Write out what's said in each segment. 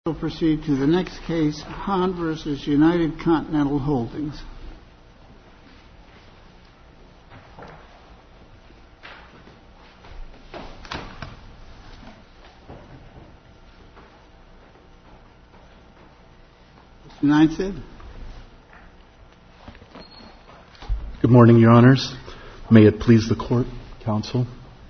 We'll proceed to the next case, Hahn versus United Continental Holdings. Mr. Neinstead. Good morning, Your Honors. May it please the Court, Counsel.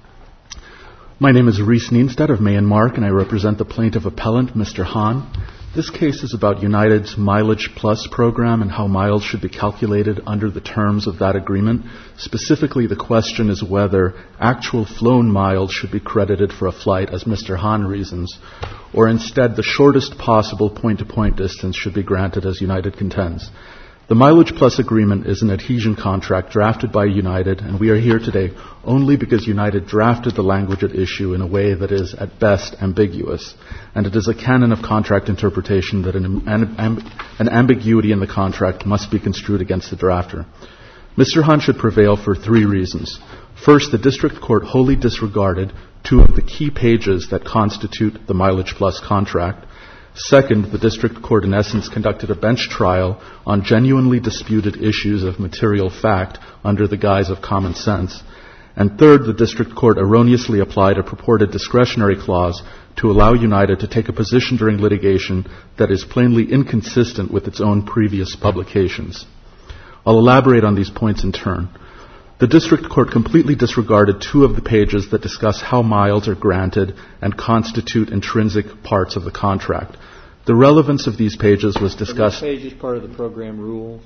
My name is Reese Neinstead of May & Mark, and I represent the plaintiff appellant, Mr. Hahn. This case is about United's Mileage Plus program and how miles should be calculated under the terms of that agreement. Specifically, the question is whether actual flown miles should be credited for a flight, as Mr. Hahn reasons, or instead the shortest possible point-to-point distance should be granted, as United contends. The Mileage Plus agreement is an adhesion contract drafted by United, and we are here today only because United drafted the language at issue in a way that is, at best, ambiguous. And it is a canon of contract interpretation that an ambiguity in the contract must be construed against the drafter. Mr. Hahn should prevail for three reasons. First, the district court wholly disregarded two of the key pages that constitute the Mileage Plus contract. Second, the district court in essence conducted a bench trial on genuinely disputed issues of material fact under the guise of common sense. And third, the district court erroneously applied a purported discretionary clause to allow United to take a position during litigation that is plainly inconsistent with its own previous publications. I'll elaborate on these points in turn. The district court completely disregarded two of the pages that discuss how miles are granted and constitute intrinsic parts of the contract. The relevance of these pages was discussed. Are those pages part of the program rules?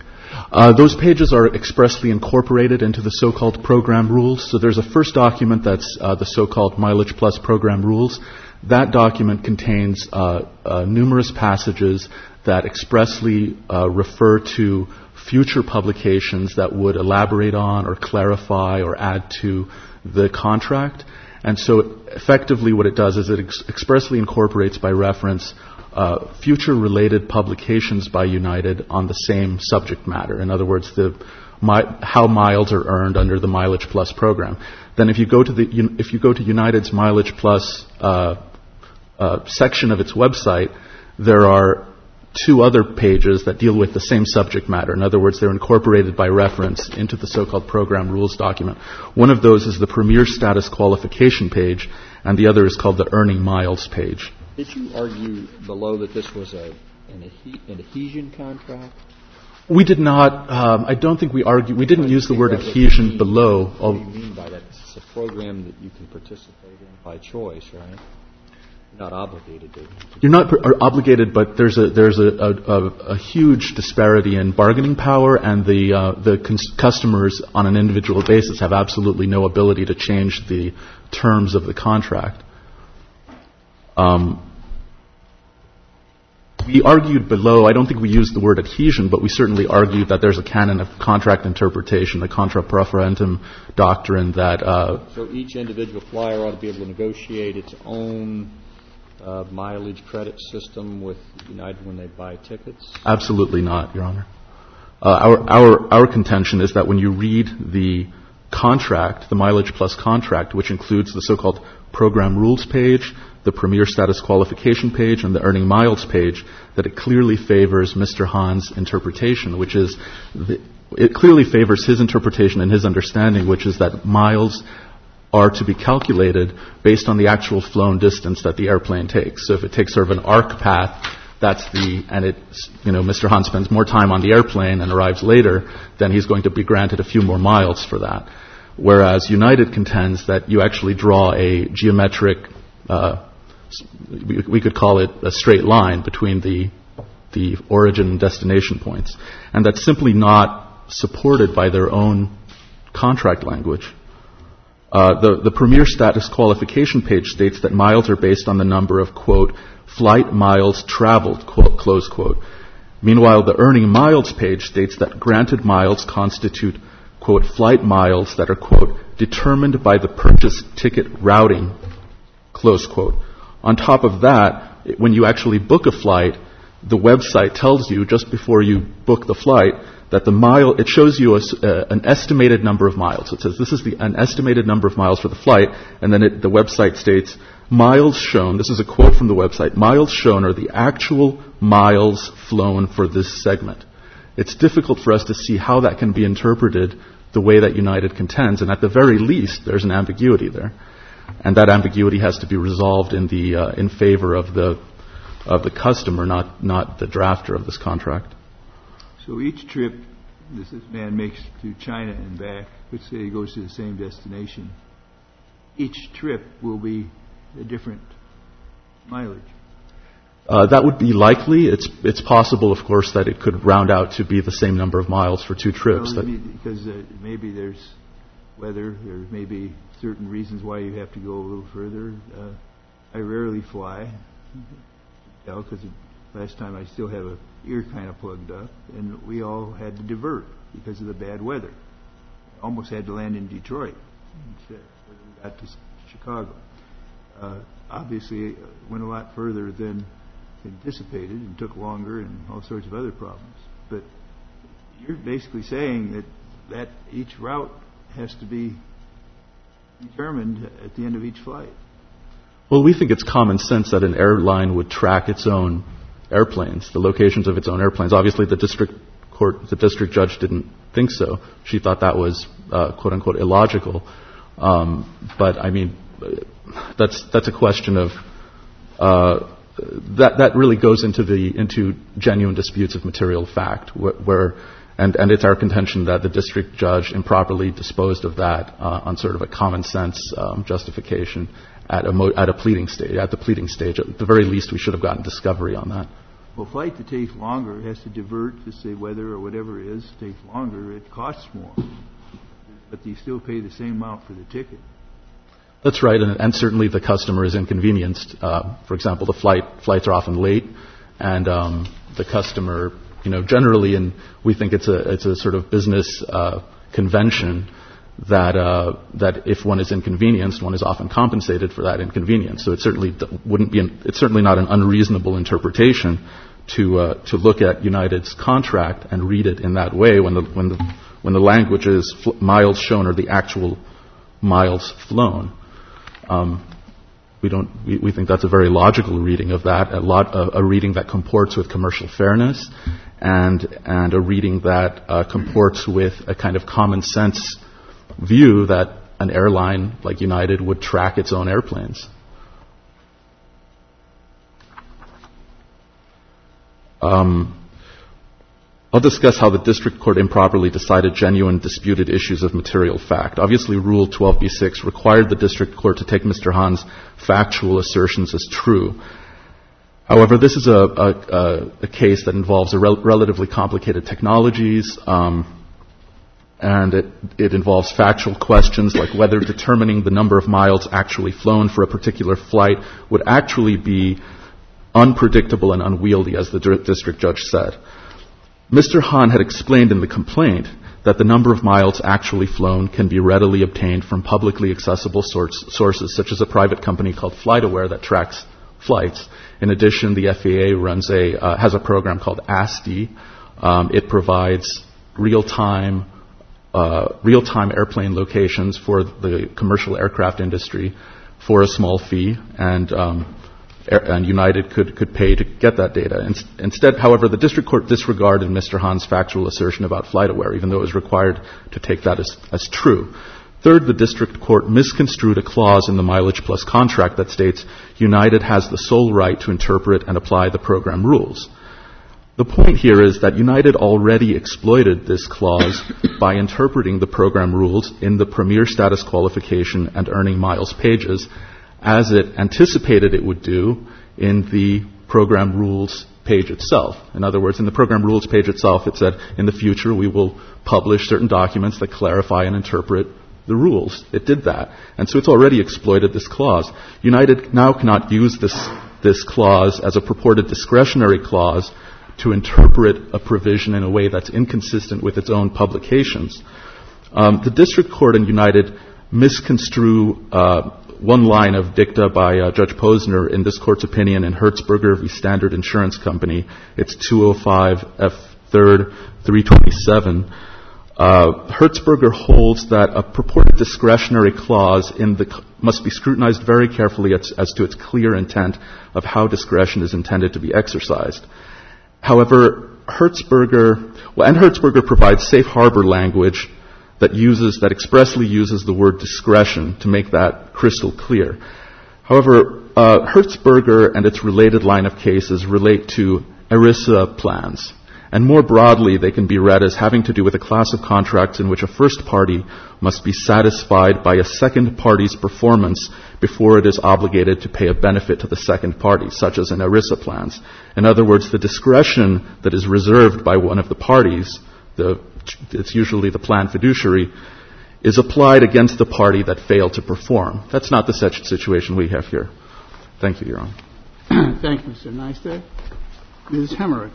Those pages are expressly incorporated into the so-called program rules. So there's a first document that's the so-called Mileage Plus program rules. That document contains numerous passages that expressly refer to future publications that would elaborate on or clarify or add to the contract. And so effectively what it does is it expressly incorporates by reference future related publications by United on the same subject matter. In other words, how miles are earned under the Mileage Plus program. Then if you go to United's Mileage Plus section of its website, there are two other pages that deal with the same subject matter. In other words, they're incorporated by reference into the so-called program rules document. One of those is the Premier Status Qualification page, and the other is called the Earning Miles page. Did you argue below that this was an adhesion contract? We did not. I don't think we argued. We didn't use the word adhesion below. What do you mean by that? It's a program that you can participate in by choice, right? Not obligated to. You're not obligated, but there's a huge disparity in bargaining power, and the customers on an individual basis have absolutely no ability to change the terms of the contract. We argued below. I don't think we used the word adhesion, but we certainly argued that there's a canon of contract interpretation, the contra preferentum doctrine that. So each individual flyer ought to be able to negotiate its own mileage credit system with United when they buy tickets? Absolutely not, Your Honor. Our contention is that when you read the contract, the Mileage Plus contract, which includes the so-called program rules page, the Premier Status Qualification page, and the Earning Miles page, that it clearly favors Mr. Hahn's interpretation, which is, it clearly favors his interpretation and his understanding, which is that miles are to be calculated based on the actual flown distance that the airplane takes. So if it takes sort of an arc path, Mr. Hahn spends more time on the airplane and arrives later, then he's going to be granted a few more miles for that. Whereas United contends that you actually draw a geometric, we could call it a straight line between the origin and destination points. And that's simply not supported by their own contract language. The Premier Status Qualification page states that miles are based on the number of, quote, flight miles traveled, quote, close quote. Meanwhile, the Earning Miles page states that granted miles constitute, quote, flight miles that are, quote, determined by the purchase ticket routing, close quote. On top of that, when you actually book a flight, the website tells you just before you book the flight that it shows you an estimated number of miles. It says this is an estimated number of miles for the flight, and then the website states miles shown, this is a quote from the website, miles shown are the actual miles flown for this segment. It's difficult for us to see how that can be interpreted the way that United contends, and at the very least, there's an ambiguity there. And that ambiguity has to be resolved in favor of the customer, not the drafter of this contract. So each trip this man makes to China and back, let's say he goes to the same destination, each trip will be a different mileage. That would be likely. It's possible, of course, that it could round out to be the same number of miles for two trips. Well, because maybe there's weather, there may be certain reasons why you have to go a little further. I rarely fly, because last time I still have an ear kind of plugged up, and we all had to divert because of the bad weather. Almost had to land in Detroit instead when we got to Chicago. Obviously, it went a lot further than anticipated and took longer and all sorts of other problems. But you're basically saying that each route has to be determined at the end of each flight. Well, we think it's common sense that an airline would track its own airplanes, the locations of its own airplanes. Obviously, the district judge didn't think so. She thought that was quote unquote illogical. But I mean, that's a question of that really goes into genuine disputes of material fact, and it's our contention that the district judge improperly disposed of that on sort of a common sense justification at the pleading stage. At the very least, we should have gotten discovery on that. Well, flight that takes longer has to divert to say weather or whatever it is takes longer. It costs more, but you still pay the same amount for the ticket. That's right, and certainly the customer is inconvenienced. For example, the flights are often late, and the customer, generally, and we think it's a sort of business convention that if one is inconvenienced, one is often compensated for that inconvenience. So it certainly it's certainly not an unreasonable interpretation to look at United's contract and read it in that way when the language is miles shown or the actual miles flown. We think that's a very logical reading of that, a reading that comports with commercial fairness, and a reading that comports with a kind of common sense view that an airline like United would track its own airplanes. I'll discuss how the district court improperly decided genuine disputed issues of material fact. Obviously, Rule 12b-6 required the district court to take Mr. Hahn's factual assertions as true. However, this is a case that involves relatively complicated technologies, and it involves factual questions like whether determining the number of miles actually flown for a particular flight would actually be unpredictable and unwieldy, as the district judge said. Mr. Hahn had explained in the complaint that the number of miles actually flown can be readily obtained from publicly accessible sources, such as a private company called FlightAware that tracks flights. In addition, the FAA has a program called ASTI. It provides real-time airplane locations for the commercial aircraft industry for a small fee, and United could pay to get that data. Instead, however, the district court disregarded Mr. Hahn's factual assertion about FlightAware, even though it was required to take that as true. Third, the district court misconstrued a clause in the Mileage Plus contract that states United has the sole right to interpret and apply the program rules. The point here is that United already exploited this clause by interpreting the program rules in the Premier Status Qualification and Earning Miles pages, as it anticipated it would do in the program rules page itself. In other words, in the program rules page itself, it said, in the future, we will publish certain documents that clarify and interpret the rules. It did that. And so it's already exploited this clause. United now cannot use this clause as a purported discretionary clause to interpret a provision in a way that's inconsistent with its own publications. The district court and United misconstrue one line of dicta by Judge Posner in this court's opinion in Hertzberger v. Standard Insurance Company. It's 205 F. 3rd 327. Hertzberger holds that a purported discretionary clause must be scrutinized very carefully as to its clear intent of how discretion is intended to be exercised. However, Hertzberger provides safe harbor language that expressly uses the word discretion to make that crystal clear. However, Hertzberger and its related line of cases relate to ERISA plans. And more broadly, they can be read as having to do with a class of contracts in which a first party must be satisfied by a second party's performance before it is obligated to pay a benefit to the second party, such as in ERISA plans. In other words, the discretion that is reserved by one of the parties, it's usually the plan fiduciary, is applied against the party that failed to perform. That's not the situation we have here. Thank you, Your Honor. Thank you, Mr. Neistat. Ms. Hemmerich.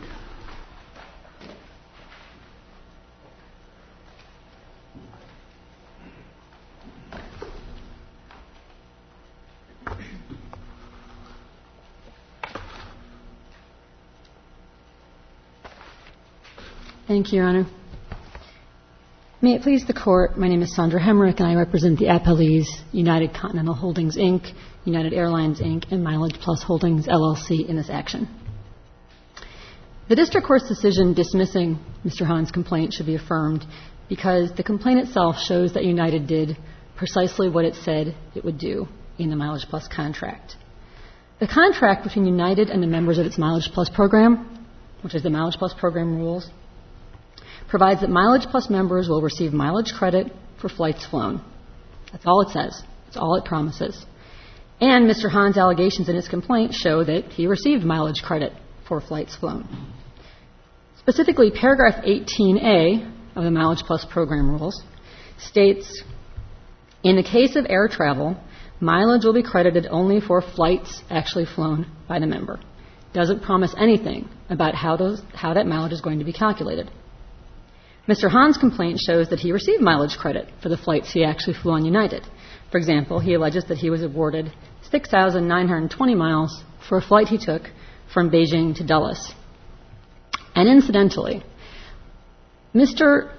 Thank you, Your Honor. May it please the Court, my name is Sandra Hemmerich, and I represent the appellees United Continental Holdings, Inc., United Airlines, Inc., and Mileage Plus Holdings, LLC, in this action. The District Court's decision dismissing Mr. Hahn's complaint should be affirmed because the complaint itself shows that United did precisely what it said it would do in the Mileage Plus contract. The contract between United and the members of its Mileage Plus program, which is the Mileage Plus program rules, provides that Mileage Plus members will receive mileage credit for flights flown. That's all it says. That's all it promises. And Mr. Hahn's allegations in his complaint show that he received mileage credit for flights flown. Specifically, paragraph 18A of the Mileage Plus program rules states, in the case of air travel, mileage will be credited only for flights actually flown by the member. Doesn't promise anything about how that mileage is going to be calculated. Mr. Hahn's complaint shows that he received mileage credit for the flights he actually flew on United. For example, he alleges that he was awarded 6,920 miles for a flight he took from Beijing to Dulles. And incidentally, Mr.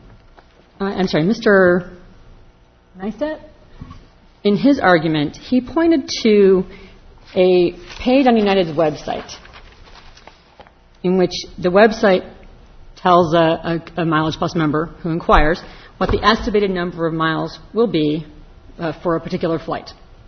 Neistat, in his argument, he pointed to a page on United's website in which the website tells a Mileage Plus member who inquires what the estimated number of miles will be for a particular flight.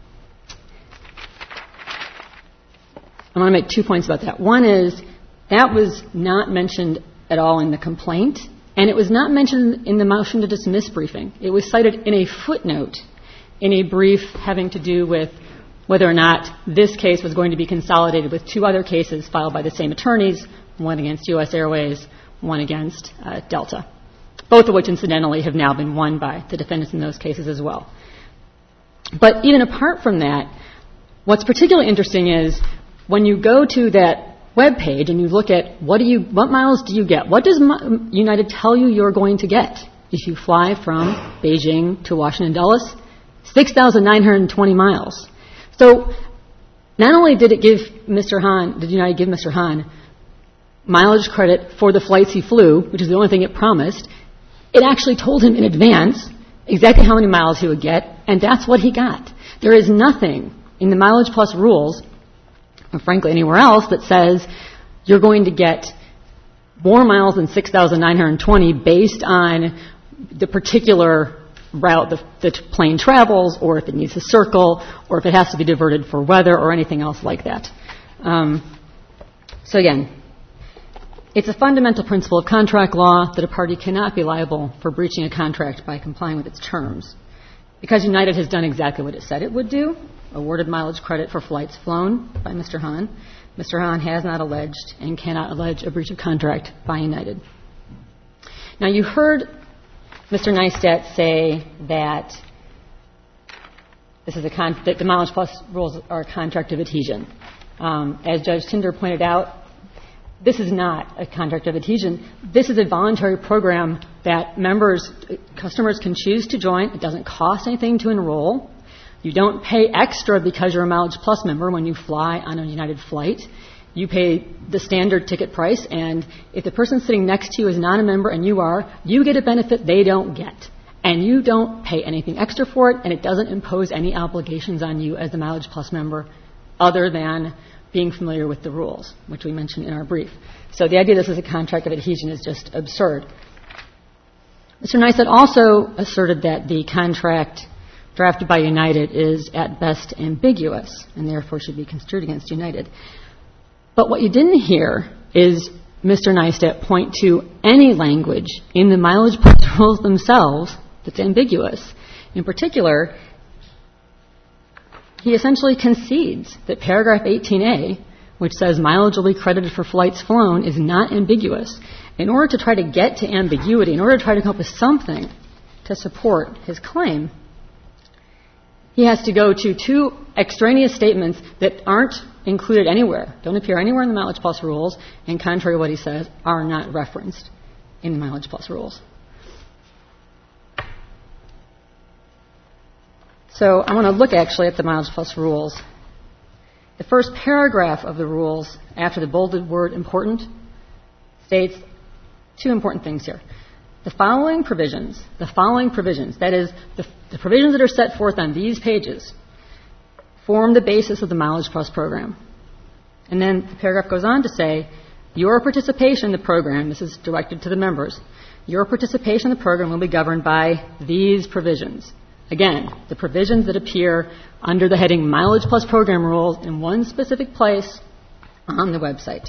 I want to make 2 points about that. One is that was not mentioned at all in the complaint, and it was not mentioned in the motion to dismiss briefing. It was cited in a footnote in a brief having to do with whether or not this case was going to be consolidated with two other cases filed by the same attorneys, one against U.S. Airways, one against Delta, both of which, incidentally, have now been won by the defendants in those cases as well. But even apart from that, what's particularly interesting is when you go to that web page and you look at what miles do you get? What does United tell you you're going to get if you fly from Beijing to Washington Dulles? 6,920 miles. So not only did United give Mr. Hahn mileage credit for the flights he flew, which is the only thing it promised, it actually told him in advance exactly how many miles he would get, and that's what he got. There is nothing in the Mileage Plus rules, or frankly anywhere else, that says you're going to get more miles than 6,920 based on the particular route the plane travels, or if it needs to circle, or if it has to be diverted for weather, or anything else like that. So again, it's a fundamental principle of contract law that a party cannot be liable for breaching a contract by complying with its terms. Because United has done exactly what it said it would do, awarded mileage credit for flights flown by Mr. Hahn has not alleged and cannot allege a breach of contract by United. Now, you heard Mr. Neistat say that that the Mileage Plus rules are a contract of adhesion. As Judge Tinder pointed out, this is not a contract of adhesion. This is a voluntary program that customers can choose to join. It doesn't cost anything to enroll. You don't pay extra because you're a Mileage Plus member when you fly on a United flight. you pay the standard ticket price, and if the person sitting next to you is not a member and you are, you get a benefit they don't get. And you don't pay anything extra for it, and it doesn't impose any obligations on you as the Mileage Plus member other than being familiar with the rules, which we mentioned in our brief. So the idea this is a contract of adhesion is just absurd. Mr. Neistat also asserted that the contract drafted by United is at best ambiguous and therefore should be construed against United. But what you didn't hear is Mr. Neistat point to any language in the Mileage Plus rules themselves that's ambiguous. In particular, he essentially concedes that paragraph 18A, which says mileage will be credited for flights flown, is not ambiguous. In order to try to get to ambiguity, in order to try to come up with something to support his claim, he has to go to two extraneous statements that aren't included anywhere, don't appear anywhere in the Mileage Plus rules, and contrary to what he says, are not referenced in the Mileage Plus rules. So I want to look actually at the Mileage Plus rules. The first paragraph of the rules, after the bolded word important, states two important things here. The following provisions, that is, the provisions that are set forth on these pages, form the basis of the Mileage Plus program. And then the paragraph goes on to say, your participation in the program, this is directed to the members, your participation in the program will be governed by these provisions. Again, the provisions that appear under the heading Mileage Plus Program Rules in one specific place on the website.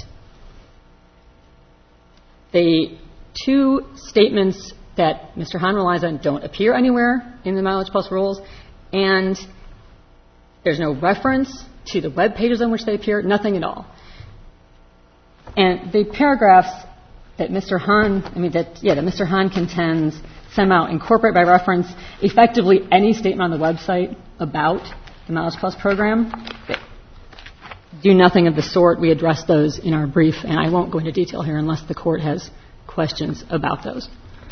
The two statements that Mr. Hahn relies on don't appear anywhere in the Mileage Plus rules, and there's no reference to the web pages on which they appear, nothing at all. And the paragraphs that Mr. Hahn contends somehow incorporate by reference effectively any statement on the website about the Mileage Plus program. Do nothing of the sort. We address those in our brief, and I won't go into detail here unless the court has questions about those.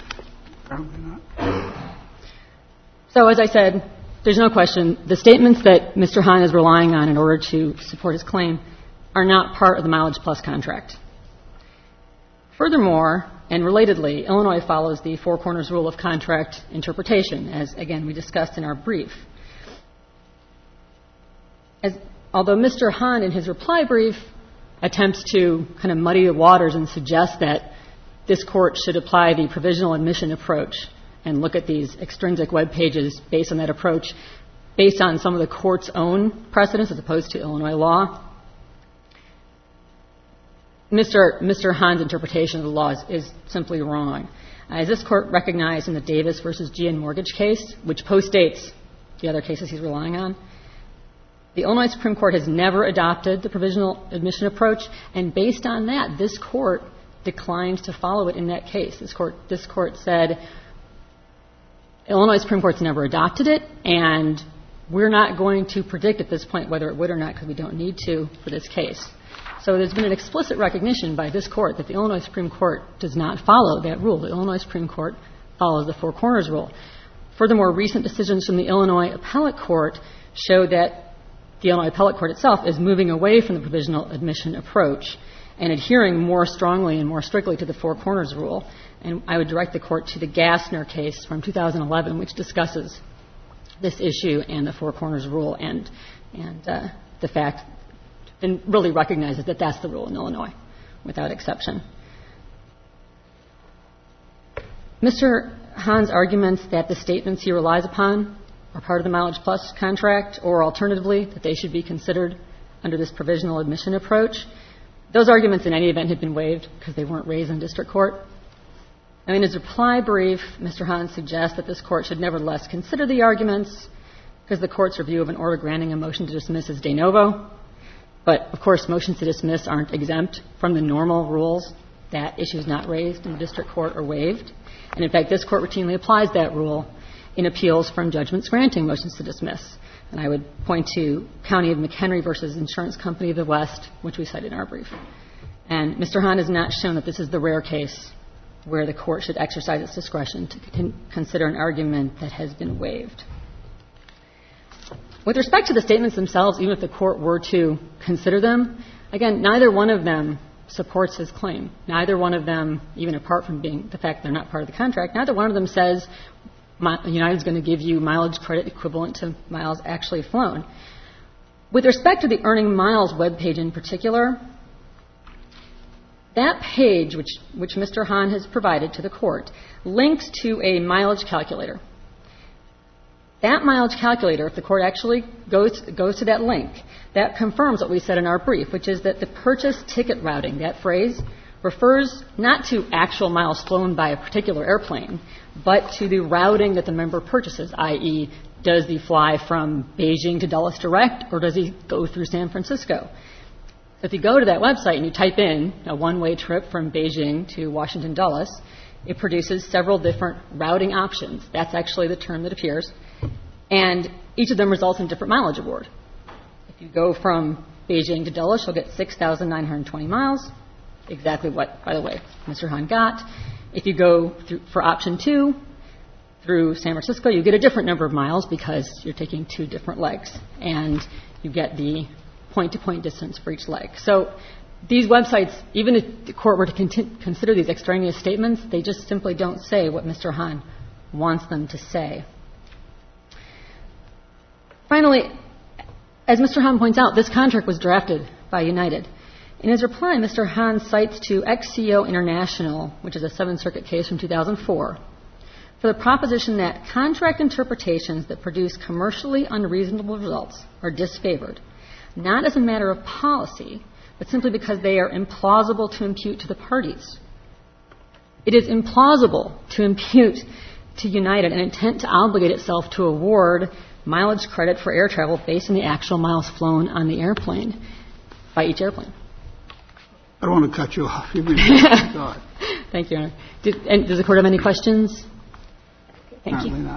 So as I said, there's no question. The statements that Mr. Hahn is relying on in order to support his claim are not part of the Mileage Plus contract. Furthermore, and relatedly, Illinois follows the Four Corners rule of contract interpretation, as, again, we discussed in our brief. Although Mr. Hahn, in his reply brief, attempts to kind of muddy the waters and suggest that this court should apply the provisional admission approach and look at these extrinsic web pages based on that approach, based on some of the court's own precedents as opposed to Illinois law, Mr. Hahn's interpretation of the law is simply wrong. As this court recognized in the Davis versus GN mortgage case, which postdates the other cases he's relying on, the Illinois Supreme Court has never adopted the provisional admission approach, and based on that, this court declined to follow it in that case. This court said, Illinois Supreme Court's never adopted it, and we're not going to predict at this point whether it would or not because we don't need to for this case. So there's been an explicit recognition by this court that the Illinois Supreme Court does not follow that rule. The Illinois Supreme Court follows the Four Corners rule. Furthermore, recent decisions from the Illinois Appellate Court show that the Illinois Appellate Court itself is moving away from the provisional admission approach and adhering more strongly and more strictly to the Four Corners rule. And I would direct the court to the Gassner case from 2011, which discusses this issue and the Four Corners rule and the fact and really recognizes that that's the rule in Illinois, without exception. Mr. Hahn's arguments that the statements he relies upon are part of the Mileage Plus contract, or alternatively, that they should be considered under this provisional admission approach, those arguments in any event had been waived because they weren't raised in district court. In his reply brief, Mr. Hahn suggests that this court should nevertheless consider the arguments because the court's review of an order granting a motion to dismiss is de novo. But, of course, motions to dismiss aren't exempt from the normal rules that issues not raised in the district court are waived. And, in fact, this court routinely applies that rule in appeals from judgments granting motions to dismiss. And I would point to County of McHenry versus Insurance Company of the West, which we cited in our brief. And Mr. Hahn has not shown that this is the rare case where the court should exercise its discretion to consider an argument that has been waived. With respect to the statements themselves, even if the court were to consider them, Again, neither one of them supports his claim. Neither one of them, even apart from being the fact they're not part of the contract, neither one of them says United's going to give you mileage credit equivalent to miles actually flown. With respect to the Earning Miles webpage in particular, that page, which Mr. Hahn has provided to the court, links to a mileage calculator. That mileage calculator, if the court actually goes to that link, that confirms what we said in our brief, which is that the purchase ticket routing, that phrase, refers not to actual miles flown by a particular airplane, but to the routing that the member purchases, i.e., does he fly from Beijing to Dulles direct, or does he go through San Francisco? If you go to that website and you type in a one-way trip from Beijing to Washington Dulles, it produces several different routing options. That's actually the term that appears. And each of them results in a different mileage award. If you go from Beijing to Dulles, you'll get 6,920 miles, exactly what, by the way, Mr. Hahn got. If you go for option 2 through San Francisco, you get a different number of miles because you're taking 2 different legs, and you get the point-to-point distance for each leg. So these websites, even if the court were to consider these extraneous statements, they just simply don't say what Mr. Hahn wants them to say. Finally, as Mr. Hahn points out, this contract was drafted by United. In his reply, Mr. Hahn cites to XCO International, which is a Seventh Circuit case from 2004, for the proposition that contract interpretations that produce commercially unreasonable results are disfavored, not as a matter of policy, but simply because they are implausible to impute to the parties. It is implausible to impute to United an intent to obligate itself to award mileage credit for air travel based on the actual miles flown on the airplane by each airplane. I don't want to cut you off. You've been God. Thank you, Your Honor. Does the court have any questions? Thank Apparently you. not.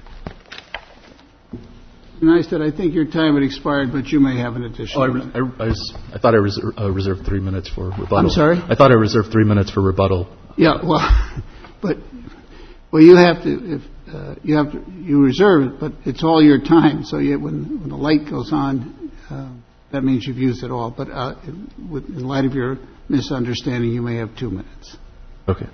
And I said, I think your time had expired, but you may have an additional minute. I thought I reserved 3 minutes for rebuttal. I'm sorry? I thought I reserved 3 minutes for rebuttal. Yeah, well, you have to, you reserve it, but it's all your time. So when the light goes on, that means you've used it all. But in light of your misunderstanding, you may have 2 minutes. Okay.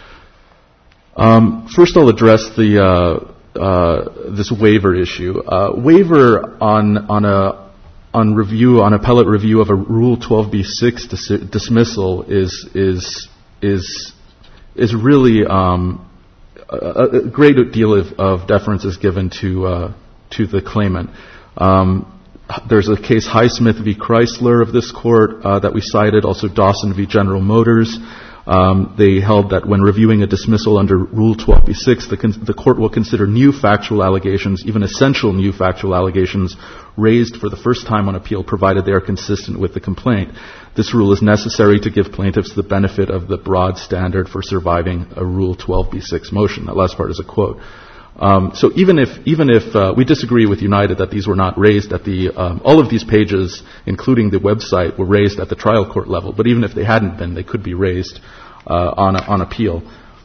First, I'll address this waiver issue. Waiver on appellate review of a Rule 12b-6 dismissal is really a great deal of deference is given to the claimant. There's a case Highsmith v. Chrysler of this court that we cited, also Dawson v. General Motors. They held that when reviewing a dismissal under Rule 12b-6, the court will consider new factual allegations, even essential new factual allegations, raised for the first time on appeal, provided they are consistent with the complaint. This rule is necessary to give plaintiffs the benefit of the broad standard for surviving a Rule 12b-6 motion. That last part is a quote. So even if we disagree with United that these were not raised at all of these pages, including the website, were raised at the trial court level, but even if they hadn't been, they could be raised on appeal.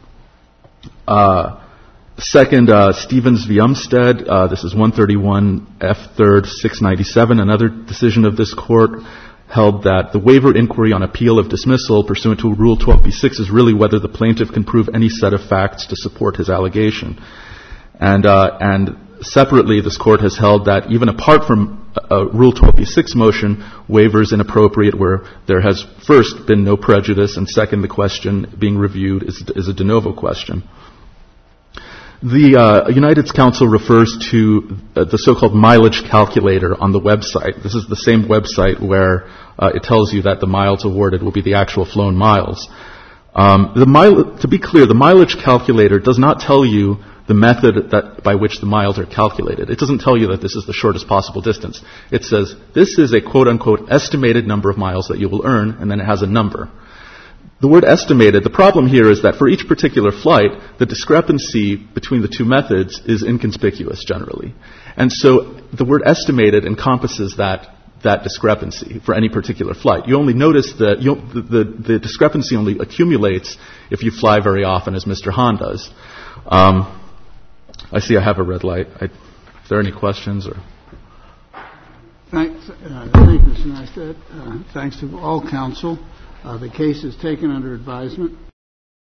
Second, Stevens v. Umstead, this is 131 F. 3rd 697, another decision of this court, held that the waiver inquiry on appeal of dismissal pursuant to Rule 12b-6 is really whether the plaintiff can prove any set of facts to support his allegation. And separately, this court has held that even apart from a Rule 12b-6 motion, waiver is inappropriate where there has first been no prejudice, and second, the question being reviewed is a de novo question. The United's counsel refers to the so-called mileage calculator on the website. This is the same website where it tells you that the miles awarded will be the actual flown miles. To be clear, the mileage calculator does not tell you the method by which the miles are calculated. It doesn't tell you that this is the shortest possible distance. It says this is a quote-unquote estimated number of miles that you will earn, and then it has a number. The word estimated, the problem here is that for each particular flight, the discrepancy between the two methods is inconspicuous generally. And so the word estimated encompasses that discrepancy for any particular flight. You only notice that the discrepancy only accumulates if you fly very often, as Mr. Hahn does. I see I have a red light. Are there any questions? Thank you, Mr. Neistat. Thanks to all counsel. The case is taken under advisement.